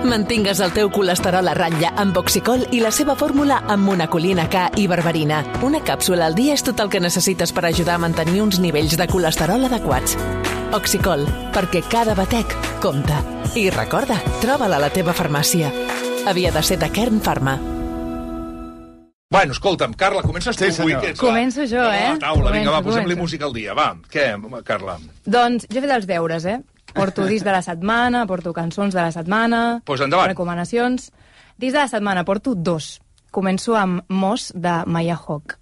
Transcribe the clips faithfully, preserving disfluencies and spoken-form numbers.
Mantingues el teu colesterol a ratlla amb Oxicol i la seva fórmula amb monacolina K i berberina. Una càpsula al dia és tot el que necessites per ajudar a mantenir uns nivells de colesterol adequats. Oxicol, perquè cada batec compta. I recorda, troba-la a la teva farmàcia. Havia de ser de Kern Pharma. Bueno, escolta'm, Carla, comences tu Sí, avui. senyor. Que ets Començo la... jo, la, eh? La taula, vinga, va, Començo, posem-li començo. música al dia. Va, què, Carla? Doncs jo he fet els deures, eh? Porto disc de la setmana, porto cançons de la setmana... Pues endavant. Recomanacions. Disc de la setmana, porto dos. Començo amb Moss, de Maya Hawke.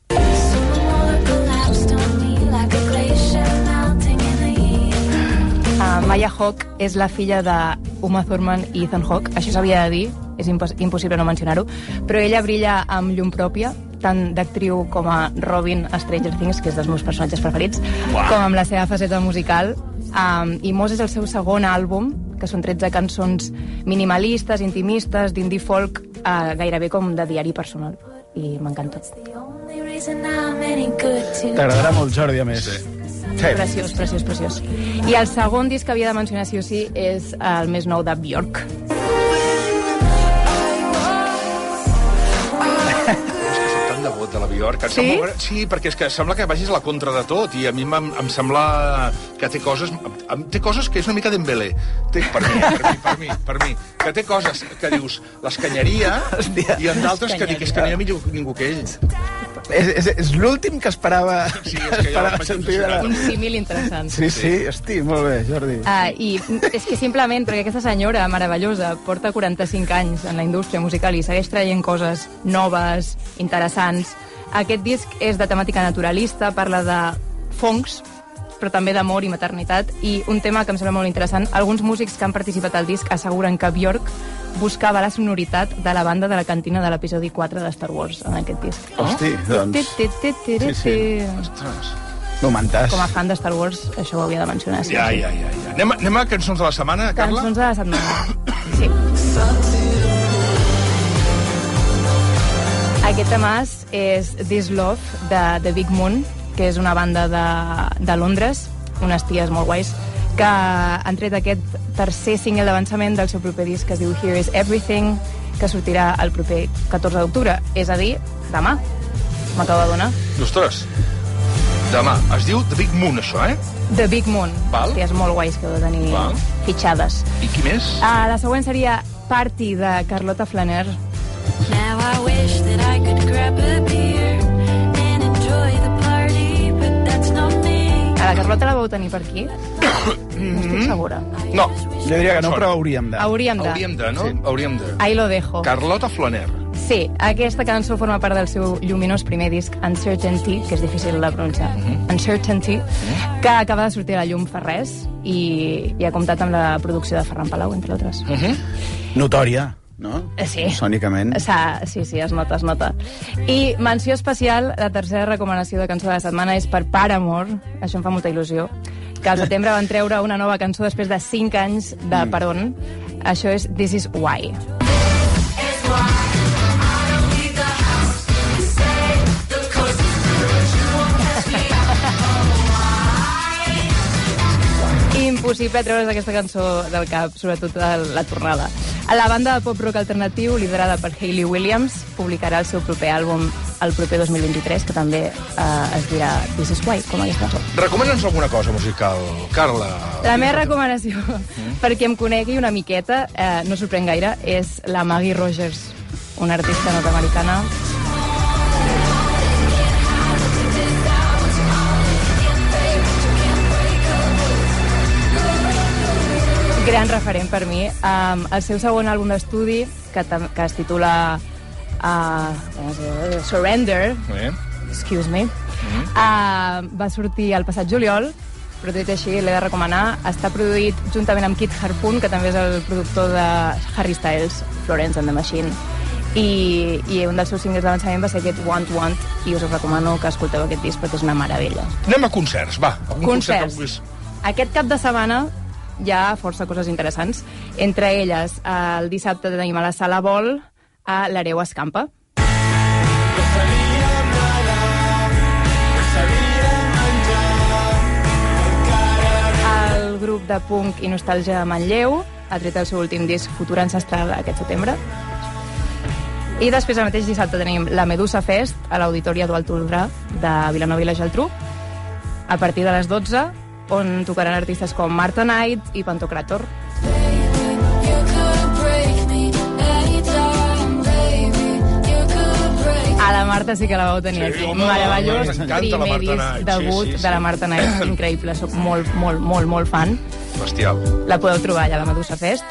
Uh, Maya Hawke és la filla de Uma Thurman i Ethan Hawke. Això s'havia de dir, és impos impossible no mencionar-ho. Però ella brilla amb llum pròpia, tant d'actriu com a Robin a Stranger Things, que és dels meus personatges preferits, Uau. com amb la seva faceta musical. Um, I Moss és el seu segon àlbum, que són tretze cançons minimalistes, intimistes, d'indie folk, uh, gairebé com de diari personal. I m'encanta. T'agradarà molt, Jordi, a més. Sí. Preciós, preciós, preciós. I el segon disc que havia de mencionar sí o sí és el més nou de Björk. De vot de la Björk. Sí? Sembla... sí, perquè és que sembla que vagis a la contra de tot i a mi em, em sembla que té coses em, té coses que és una mica d'embelé. Té, per mi, per mi, per mi, per mi. Que té coses que dius l'escanyaria i en d'altres que dic és que no hi ha millor ningú que ell. És, és, és l'últim que esperava, Sí, és que que ja esperava vaig sentir de la... Un símil interessant. Sí, sí, hosti, molt bé, Jordi. Uh, I és que simplement perquè aquesta senyora meravellosa porta quaranta-cinc anys en la indústria musical i segueix traient coses noves, interessants. Aquest disc és de temàtica naturalista, parla de fongs, però també d'amor i maternitat, i un tema que em sembla molt interessant. Alguns músics que han participat al disc asseguren que Björk buscava la sonoritat de la banda de la cantina de l'episodi quatre de Star Wars en aquest disc. Hosti, doncs... Sí, sí. Ostres. No mentàs. Com a fan de Star Wars, això ho havia de mencionar. Sí, Ja, sí. ja, ja, ja. Anem, a- anem a cançons de la setmana, Carla? Cançons de la setmana. Sí. Aquest temàs és This Love, de The Big Moon, que és una banda de, de Londres, unes ties molt guais, que han tret aquest tercer single d'avançament del seu proper disc, que es diu Here Is Everything, que sortirà el proper catorze d'octubre, és a dir, demà. M'acabo de donar. Ostres. Demà. Es diu The Big Moon, això, eh? The Big Moon. Val. Ties molt guais que heu de tenir Val. fitxades. I qui més? Uh, la següent seria Party, de Carlota Flaner. Now I wish that I could grab a beer and enjoy the party, but that's not me. A la Carlota la vau tenir per aquí? No estic segura. No. Jo diria que no, però hauríem de. Hauríem de. Hauríem de, no? Sí. Hauríem de. Ahí lo dejo. Carlota Flaner. Sí, aquesta cançó forma part del seu lluminós primer disc, Uncertainty, que és difícil de pronunciar, Uncertainty, que acaba de sortir a la llum fa res i, i ha comptat amb la producció de Ferran Palau, entre altres. Uh -huh. Notòria, no? Eh, Sí. Sònicament. Sa, sí, sí, es nota, es nota. I menció especial, la tercera recomanació de cançó de la setmana és per Paramore, això em fa molta il·lusió, que al setembre van treure una nova cançó després de cinc anys de peron. Això és This Is Why. Impossible treure's aquesta cançó del cap, sobretot a la tornada. La banda de pop-rock alternatiu, liderada per Hayley Williams, publicarà el seu proper àlbum el proper dos mil vint-i-tres, que també eh, es dirà This Is Why, com aquesta cançó. Recomana'ns alguna cosa musical, Carla. La meva recomanació, mm. perquè em conegui una miqueta, eh, no sorprèn gaire, és la Maggie Rogers, una artista nord-americana. Gran referent per mi. Um, el seu segon àlbum d'estudi, que, que es titula uh, Surrender, Eh? excuse me, uh, va sortir el passat juliol, però tot i així l'he de recomanar. Està produït juntament amb Kit Harpoon, que també és el productor de Harry Styles, Florence and the Machine, i, i un dels seus singles d'avançament va ser aquest Want Want, i us recomano que escolteu aquest disc perquè és una meravella. Anem a concerts, va. Algun Concerts. concert que Aquest cap de setmana hi ha força coses interessants. Entre elles, el dissabte tenim a la Sala Vol a l'Hereu Escampa. El grup de punk i nostàlgia de Manlleu ha tret el seu últim disc Futur Ancestral aquest setembre. I després, el mateix dissabte, tenim la Medusa Fest a l'Auditori Eduard Toldrà de Vilanova i la Geltrú, a partir de les dotze, on tocaran artistes com Marta Knight i Pantocrator. A la Marta sí que la vau tenir Sí, aquí. home, Meravellós, m'encanta la primer Marta disc Knight. debut Sí, sí, sí. de la Marta Knight. Increïble, soc molt, molt, molt, molt fan. Bestial. La podeu trobar allà a la Medusa Fest.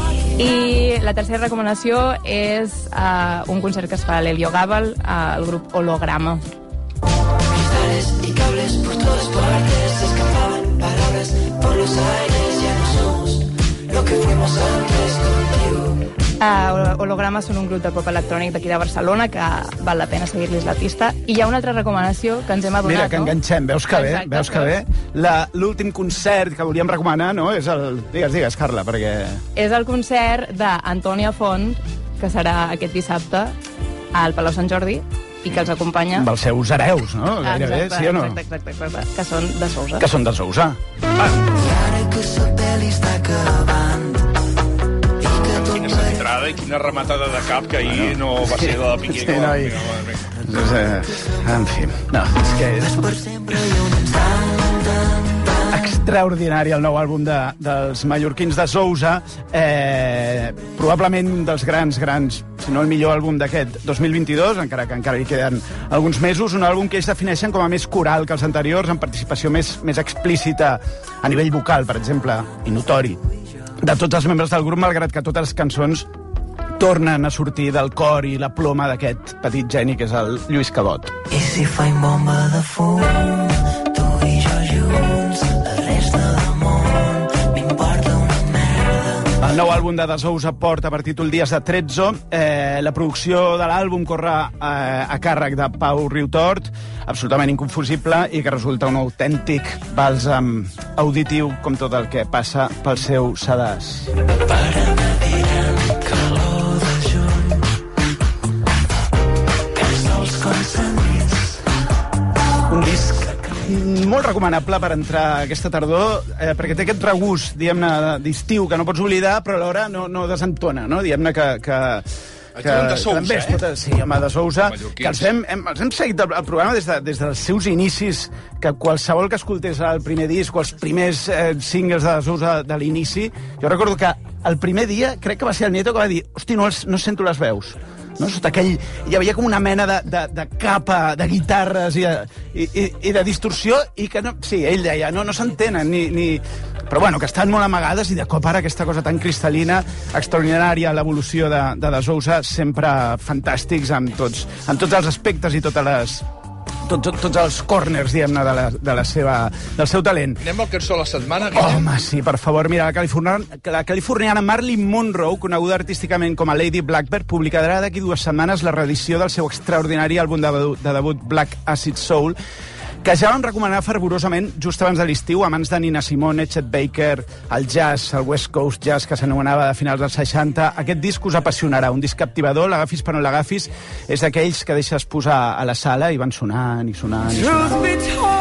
I la tercera recomanació és uh, un concert que es fa a l'Helio Gàbal, al grup Holograma. Cristales y cables por todas partes se escapaban palabras por los aires, ya no somos lo que fuimos antes contigo. Uh, Holograma són un grup de pop electrònic d'aquí de Barcelona que val la pena seguir-los la pista. I hi ha una altra recomanació que ens hem adonat, Mira, que no? enganxem, veus que bé, Exacte, veus que bé. La- L'últim concert que volíem recomanar, no?, és el... Digues, digues, Carla, perquè... És el concert d'Antònia Font, que serà aquest dissabte al Palau Sant Jordi, i que els acompanya... Amb els seus hereus, no?, gairebé, Exacte, sí o no? Exacte, exacte, exacte, que són de Sousa. Que són de Sousa. Ara que la pel·li està acabant i que tot Quina centrada i quina rematada de cap que ahir no va ser la de Piqué. Sí, no, i- Doncs, eh, en fi, no, és que és per sempre i un instant. extraordinari el nou àlbum de, dels mallorquins de Sousa. Eh, probablement un dels grans, grans, si no el millor àlbum d'aquest dos mil vint-i-dos, encara que encara hi queden alguns mesos, un àlbum que ells defineixen com a més coral que els anteriors, amb participació més, més explícita a nivell vocal, per exemple, i notori, de tots els membres del grup, malgrat que totes les cançons tornen a sortir del cor i la ploma d'aquest petit geni que és el Lluís Cabot. I si faim bomba de fum, tu i jo junts, la resta del món m'importa una merda. El nou àlbum de The Sousa porta per títol Dies de Trezzo. Eh, la producció de l'àlbum corre eh, a càrrec de Pau Riutort, absolutament inconfusible, i que resulta un autèntic bàlsam auditiu, com tot el que passa pel seu sedàs. Calor del juny, pes dels consentits. Un disc molt recomanable per entrar aquesta tardor, eh, perquè té aquest regust, diguem-ne, d'estiu que no pots oblidar, però alhora no, no desentona, no? Diguem-ne que... que Aquí un de Sousa, també és eh? Tota, sí, home, de Sousa, Mallorquins. que els hem, hem, els hem seguit el, el programa des, de, des dels seus inicis, que qualsevol que escoltés el primer disc o els primers eh, singles de Sousa de l'inici, jo recordo que el primer dia, crec que va ser el Nieto que va dir, hosti, no, els, no sento les veus. No? Sota aquell, hi havia com una mena de, de, de capa de guitarres i de, i, i, i de distorsió, i que no, sí, ell deia, no, no s'entenen, ni, ni... però bueno, que estan molt amagades, i de cop ara aquesta cosa tan cristal·lina, extraordinària, l'evolució de, de De Sousa, sempre fantàstics en tots, en tots els aspectes i totes les... Tots, tots, tots els corners, diguem-ne, de, la, de la seva, del seu talent. Anem al cançó de la setmana, Guillem? Home, sí, per favor. Mira, la californiana, la californiana Marilyn Monroe, coneguda artísticament com a Lady Blackbird, publicarà d'aquí dues setmanes la reedició del seu extraordinari àlbum de, de debut Black Acid Soul, que ja vam recomanar fervorosament just abans de l'estiu, a mans de Nina Simone, Chet Baker, el jazz, el West Coast Jazz, que s'anomenava de finals dels seixanta. Aquest disc us apassionarà, un disc captivador, l'agafis per on l'agafis, és d'aquells que deixes posar a la sala i van sonant i sonant i sonant. Truth be told,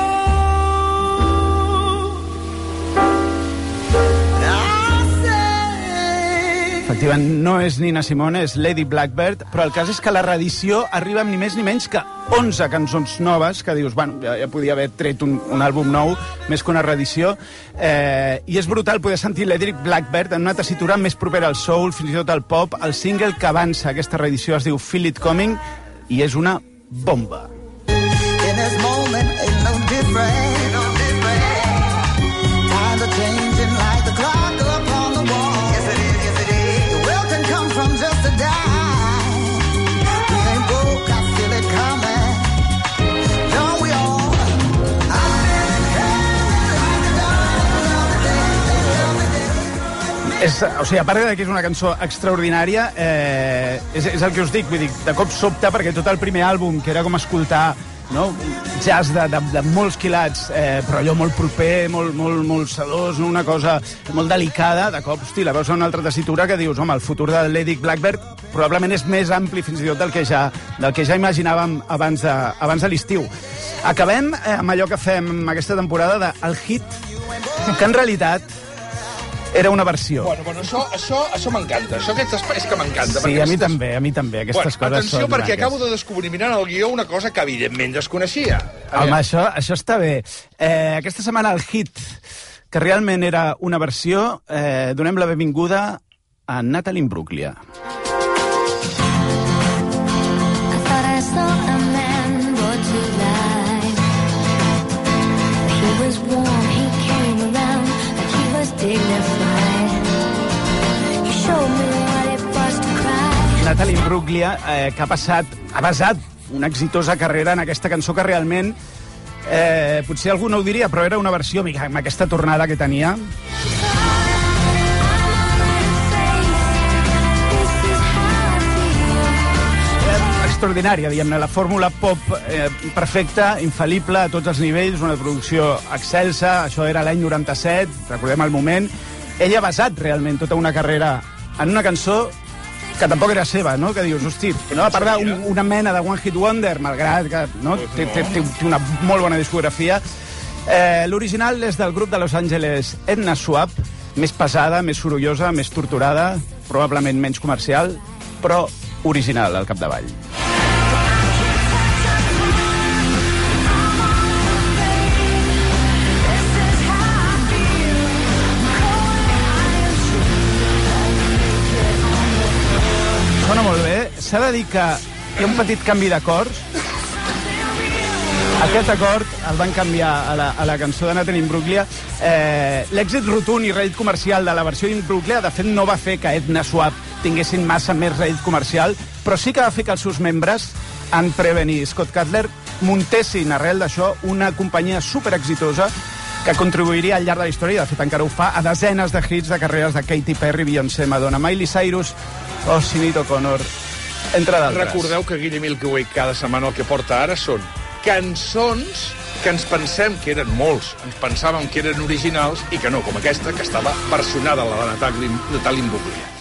I say Efectivament, no és Nina Simone, és Lady Blackbird, però el cas és que la reedició arriba amb ni més ni menys que onze cançons noves, que dius, bueno, ja, ja podia haver tret un, un àlbum nou, més que una reedició, eh, i és brutal poder sentir Lady Blackbird en una tessitura més propera al soul, fins i tot al pop. El single que avança aquesta reedició es diu Feel It Coming, i és una bomba. in this moment ain't no different, no different. Times are changing like the clock upon the wall. Yes it is, yes it is. The will can come from just a dime. We ain't broke, I feel it coming. Don't we all? I feel it coming like the dawn of the day, of the day. És, o sigui, a part de que és una cançó extraordinària, eh, és, és el que us dic, vull dir, de cop sobta, perquè tot el primer àlbum, que era com escoltar, no, jazz de, de, de molts quilats, eh, però allò molt proper, molt, molt, molt sedós, no? Una cosa molt delicada, de cop, hosti, la veus en una altra tessitura que dius, home, el futur de Lady Blackbird probablement és més ampli fins i tot del que ja, del que ja imaginàvem abans de, abans de l'estiu. Acabem eh, amb allò que fem aquesta temporada de El Hit, que en realitat era una versió. Bueno, bueno, això, això, això m'encanta. Això aquest espai és que m'encanta. Sí, a mi també, a mi també. Aquestes bueno, coses atenció, són perquè maques. acabo de descobrir mirant el guió una cosa que evidentment desconeixia. Home, això, això està bé. Eh, aquesta setmana el hit, que realment era una versió, eh, donem la benvinguda a Natalie Imbruglia. Natalie Imbruglia, eh, que ha passat, ha basat una exitosa carrera en aquesta cançó que realment, eh, potser algú no ho diria, però era una versió amb aquesta tornada que tenia. Extraordinària, diguem-ne, la fórmula pop eh, perfecta, infal·lible a tots els nivells, una producció excelsa, això era l'any noranta-set, recordem el moment. Ella ha basat realment tota una carrera en una cançó que tampoc era seva, no? Que dius, hosti, no? A part d'una mena de One Hit Wonder, malgrat que no? té, té, té una molt bona discografia. Eh, L'original és del grup de Los Angeles Edna Swap, més pesada, més sorollosa, més torturada, probablement menys comercial, però original al capdavall. Sona molt bé. S'ha de dir que hi ha un petit canvi d'acords. Aquest acord el van canviar a la, a la cançó de Natalie Imbruglia. Eh, L'èxit rotund i rèdit comercial de la versió d'Imbruglia, de fet, no va fer que Edna Swap tinguessin massa més rèdit comercial, però sí que va fer que els seus membres, Ann Previn i Scott Cutler, muntessin arrel d'això una companyia superexitosa que contribuiria al llarg de la història, i de fet encara ho fa, a desenes de hits de carreres de Katy Perry, Beyoncé, Madonna, Miley Cyrus o Sinead O'Connor, entre d'altres. Recordeu que Guille Milky Way cada setmana el que porta ara són cançons que ens pensem que eren molts, ens pensàvem que eren originals i que no, com aquesta, que estava versionada la de Natalie Imbruglia.